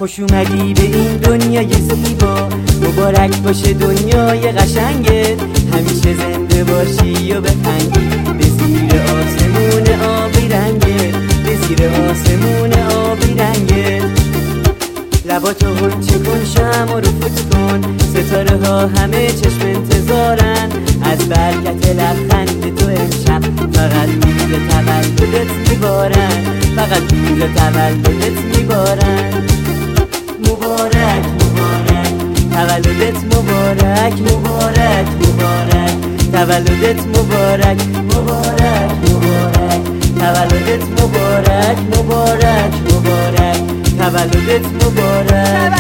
خوش اومدی به این دنیای زیبا، مبارک باشه دنیای قشنگت، همیشه زنده باشی و بخندی به زیر آسمون آبی رنگت، به زیر آسمون آبی رنگت. لباتو هلچه کن، شمع رو فوت کن، ستاره ها همه چشم انتظارن از برکت لبخند تو امشب، فقط روز تولدت میبارن، فقط روز تولدت میبارن. مبارک مبارک تولدت مبارک، مبارک مبارک تولدت مبارک، مبارک مبارک تولدت مبارک، مبارک مبارک تولدت مبارک.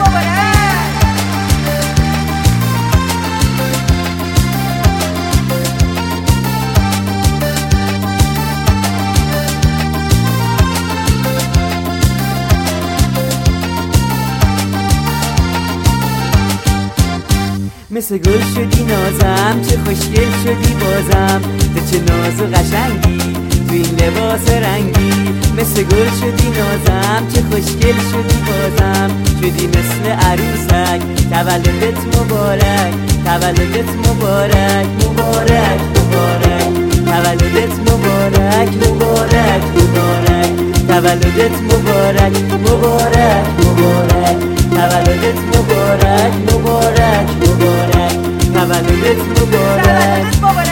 مثل گل شدی نازم، چه خوشگل شدی بازم، تو چه ناز و قشنگی تو این لباس رنگی. مثل گل شدی نازم، چه خوشگل شدی بازم، شدی مثل عروسک. تولدت مبارک، تولدت مبارک، مبارک مبارک تولدت مبارک، مبارک مبارک تولدت مبارک، مبارک مبارک تولدت مبارک، مبارک مبارک تولدت مبارک.